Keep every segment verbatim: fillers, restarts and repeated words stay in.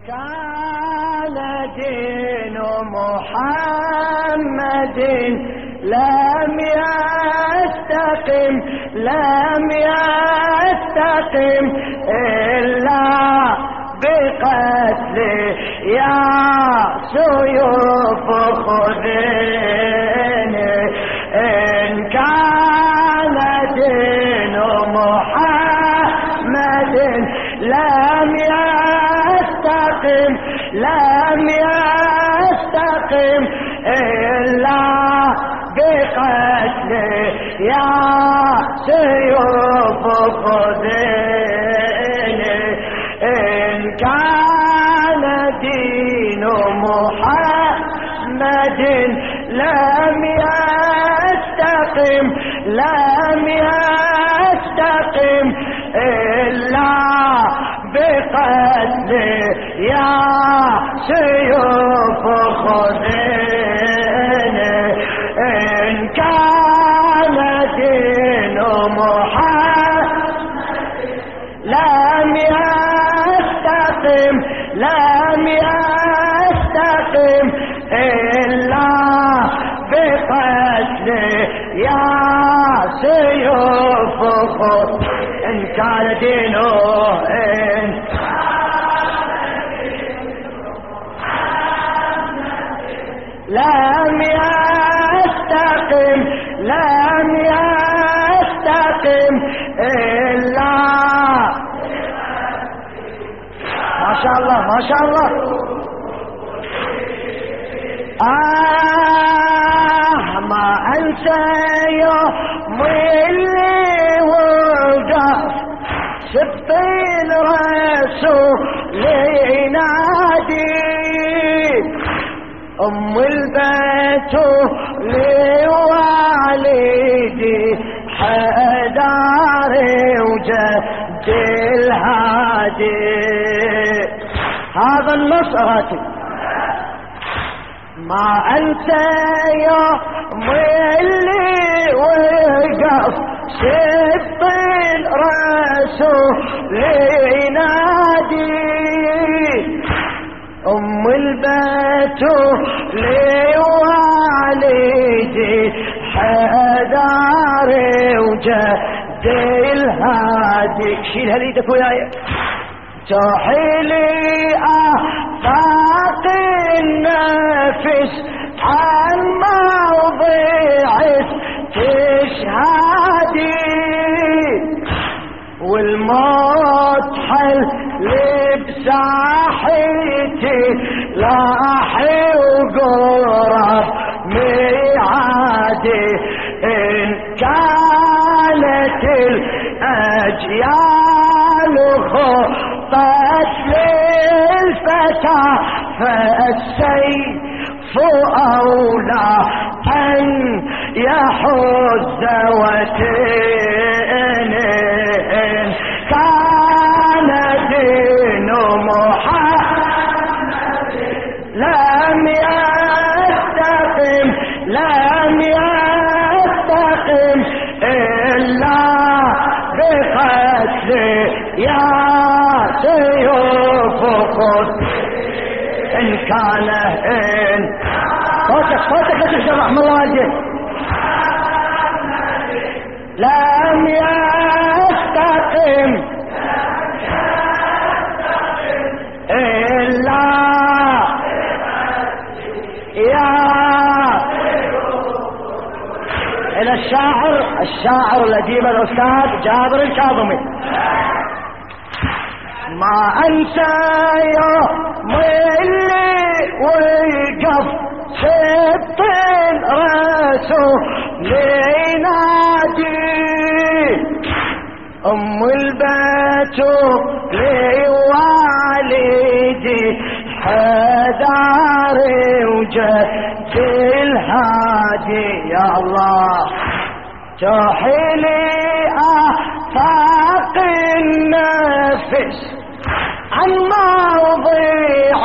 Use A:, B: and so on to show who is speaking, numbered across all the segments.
A: كان دين محمد لم يستقم لم يستقم إلا بقتله يا سيوف خذيني. إن كان دين محمد لم يستقم لم يستقم إلا بقتله يا سيوف خذيني. إن كان دين محمد لم يستقم لم يستقم إلا بقتله يا سيوف خذيني. إن كان دين محمد لم يستقم لم يستقم إلا بقتله يا سيوف خذيني. إن كان دينه إن لم يستقم لم يستقم إلا ما شاء الله ما شاء الله. آه ما أنسى يوم اللي وقف سبط الرسول ينادي أم البيت لوالدي حداري وجد الهادي. هذا النصرة ما أنسى يوم اللي وقف سبط الرسول ينادي أم البيت لوالدي حداري وجد الهادي. شيل هليدك وياي تحيلي آفاق النفس عن موضع تشهادي والموت حل بساحتي لاحي وقرب ميعادي. إن كانت الأجيال خطت للفتى فالسيف أولى أن يحز وتيني. إن كان دين محمد لم يستقم لم يستقم إلا بقتله يا سيوف خذيني. إن كان إن صوتك صوتك يا شيخ رحمة الله عليك لم يستقم إلا يا إلى الشاعر الشاعر الأديب الأستاذ جابر الكاظمي. ما أنسى يوم اللي وقف سبط الرسول ينادي أم البيت لوالدي حداري وجد الهادي. يا الله تحيلي آفاق النفس عن موضع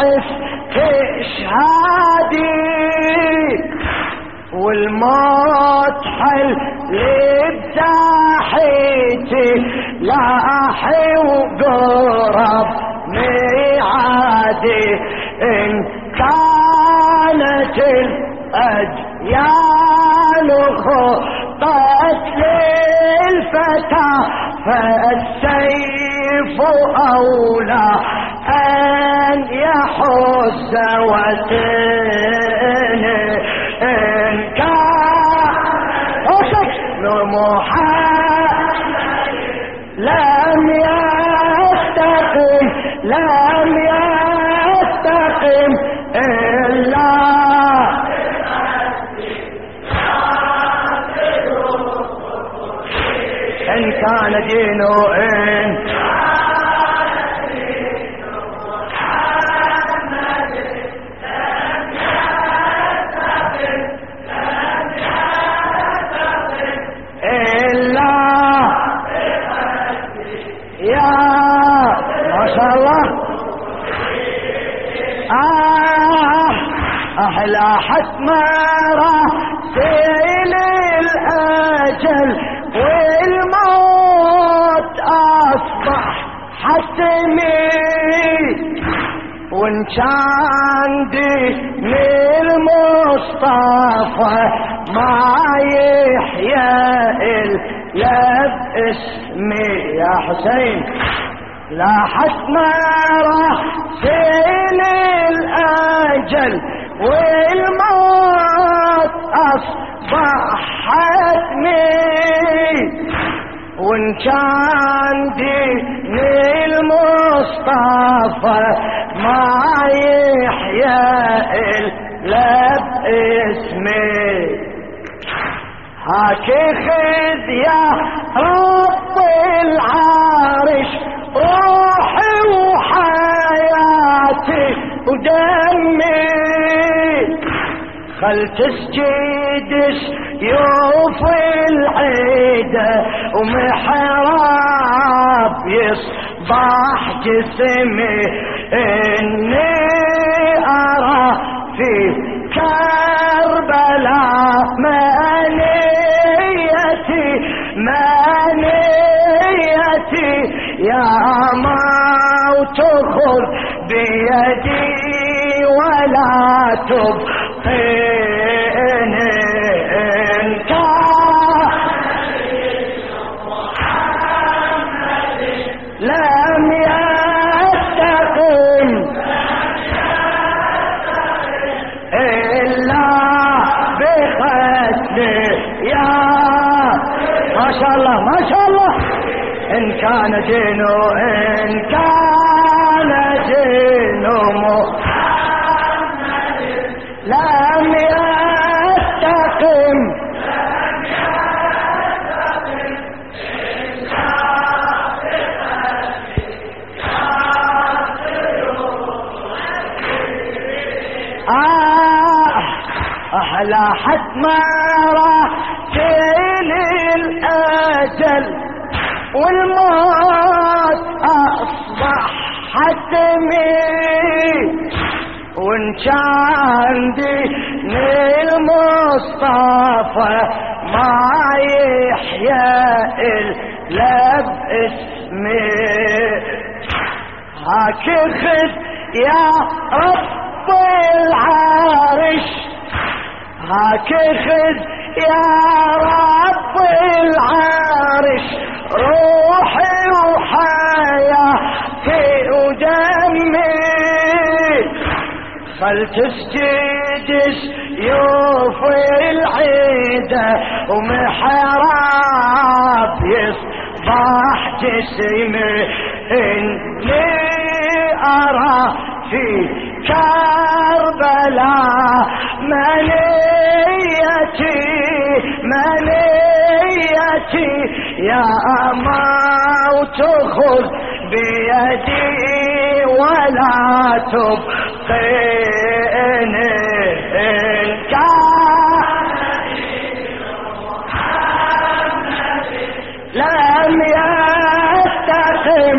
A: استشهادي والموت حل لبساحتي لاحي وقرب ميعادي. إن كانت الأجيال خطت للفتى فالسيف أولى أن يحز وسنه إن كان محمد لم يستقم لم يستقم إلا إن كان دينه إن أحلى حتما راسل الأجل والموت أصبح حتمي وإن كان دين المصطفى ما يحيا إلا باسمي يا حسين لا حتما راسل الأجل والموت أصبح حتمي وإن كان دين المصطفى ما يحيا إلا باسمي هاك خذ يا رب العرش روحي وحياتي ودمي خل تسجد سيوف العيدة ومحراب يصبح جسمي إني أرى في كربلاء منيتي منيتي يا موت خذ بيدي ولا تبقيني إن كان لم يستقم إلا بقتله يا ما شاء الله ما شاء الله إن كان دينه إن كان دينه محمد لم يستقم آه أحلى حتما راسل الأجل والموت أصبح حتمي وإن كان دين المصطفى ما يحيا إلا باسمي هاك خذ يا رب العرش هاك خذ يا رب العرش روحي وحياتي ودمي خل تسجد سيوف العيدة ومحراب يصبح جسمي إني أرى في كربلاء منيتي منيتي يا موت خذ بيدي ولا تبقيني إن كان لم يستقم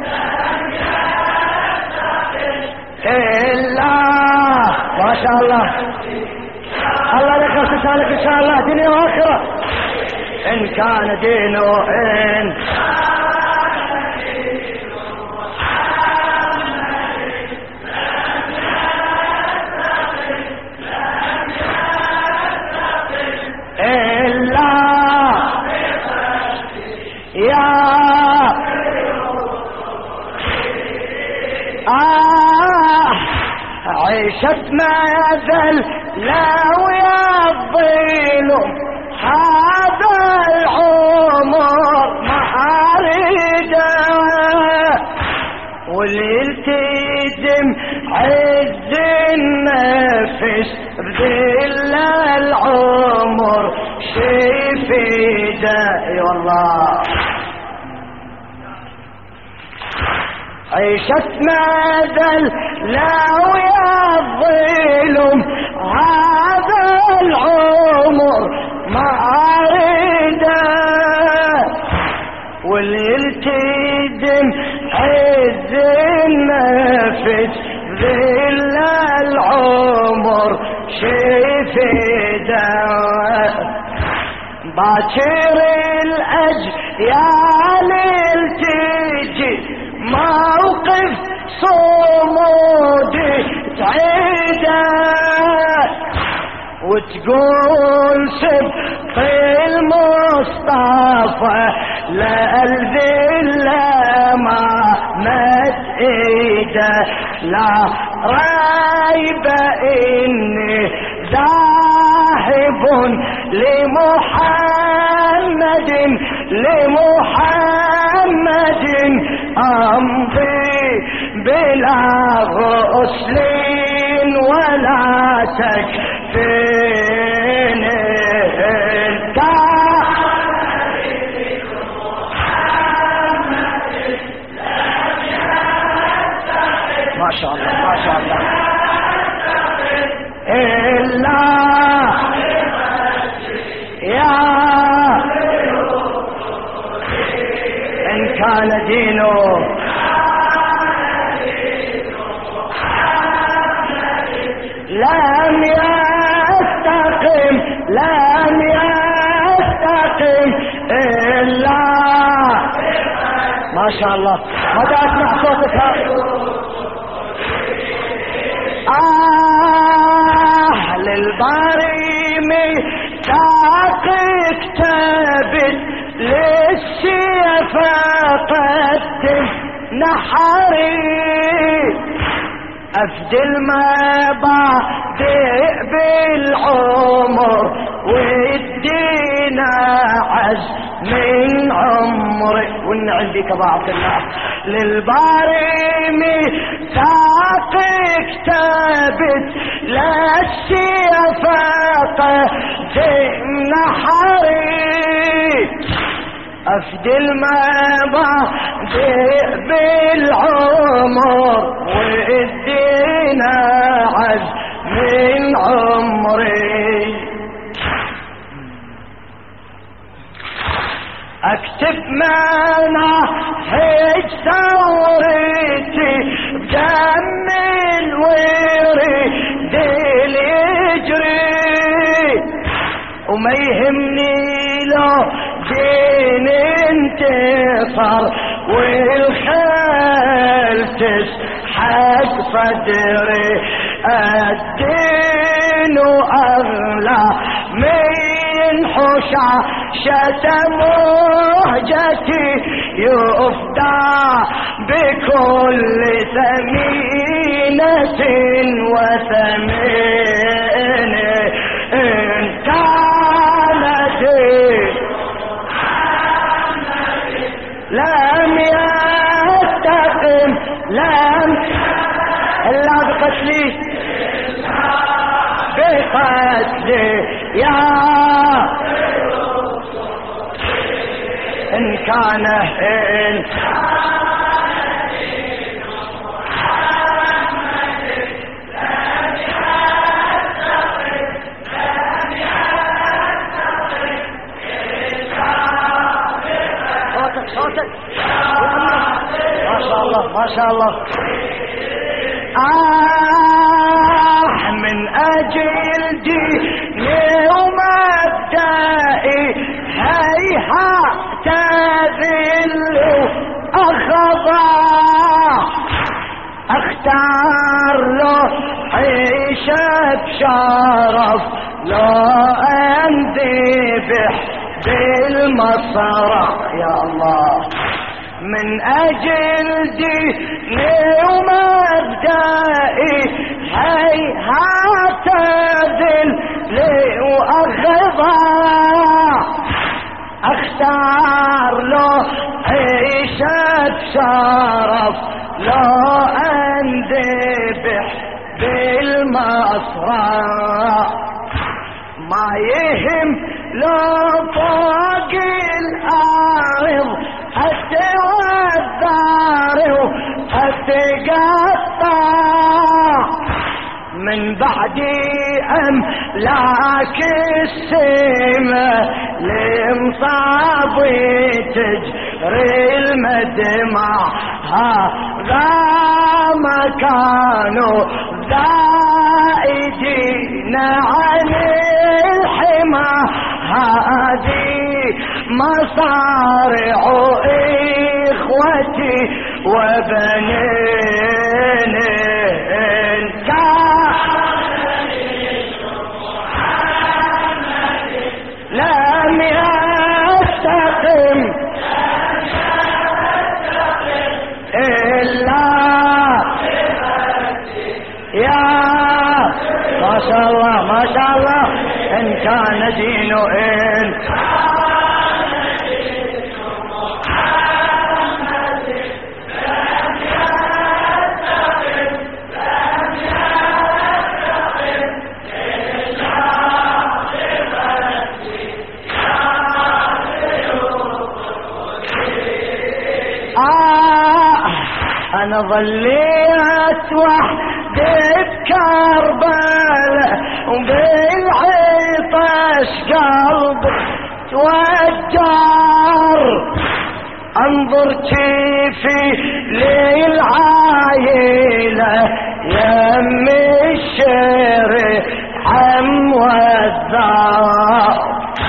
A: إلا ما شاء الله الله لك وسلك إن شاء الله دنيا وآخرة إن كان دينه إن آه عيشت ماذل لو يضيل هذا العمر ما أريده والالتزم عز النفس بذل العمر شي فيده اي والله. عيشت ماذل لو يظلم هذا العمر ما أريده والالتزم عز النفس ذل العمر شي فيده باكر الأجيال التجي موقف صمودي تعيده وتقول سبق المصطفى لا الذلة ما مد ايده لا ريب اني ذاهب لمحمد لمحمد امضي بلا غسل ولا تكفيني ما شاء الله ما شاء الله إلا يا إن كان دينه لم يستقم لم يستقم إلا ما شاء الله. متى أسمع صوتك آه للبريم ساق اكتبت للسيف قدم نحري أفدل ما بعدئ بالعمر والدينا عز من عمري وإن عندي كبعض الناس للبارم ساق اكتبت للسيف قدم نحري أفدل ما بعدئ بالعمر وإدينا عز من عمري أكتب مناهج ثورتي بدم الورد اليجري وما يهمني لو دين انتصر والخيل تسحق صدري الدين أغلى من حشاشة مهجتي يفدى بكل ثمينة وثمينة إن كانت لم يستقم لم إلا بقتلي بقتلي يا إن كان إن صوتك صوتك ما شاء الله ما شاء الله. آه من أجل ديني ومبدئي هيهات ذل أخضع اختار له عيشة بشرف لا انذبح بالمصرع يا الله من أجل ديني ومبدئي هيهات ذلي وأخضع، أختار له عيشة شرف لو أنذبح بالمصرع، ما يهم لو فوق الأرض أتوذر وأتقطع، من بعدي أملاك السماء لمصابي تجري المدمع، هذا مكانه زائدين عن الحمى، هذه مصارع إخوتي وبنين لم يستقم إلا يا ما شاء الله ما شاء الله، إن كان دينه إن أنا ظليت وحدي بكربلاء وبالعطش قلبي توجر، انظر كيفي للعايلة يم الشارع عم والذار،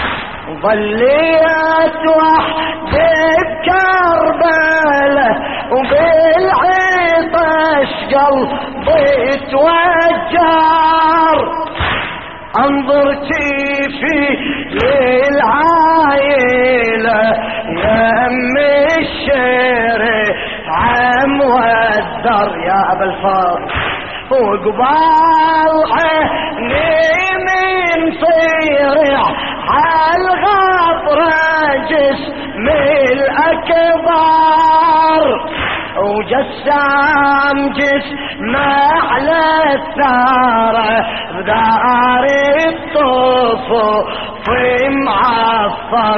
A: ظليت وحدي بكربلاء وبالعطش قلبي توجر، انظر كيفي للعايلة يم الشارع عم والدر، يا ابا الفضل وقبال عيني من صيرع عالغبرة جسم الأكبر، وجسام جسم على الثارة بدار الطفوف معفر،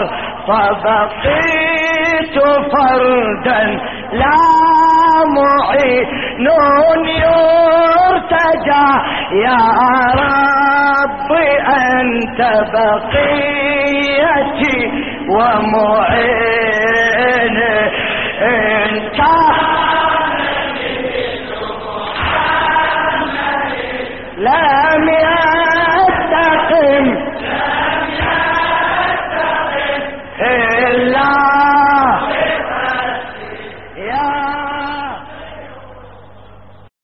A: فبقيت فردا لا معين يرتجى، يا رب أنت بقيتي ومعين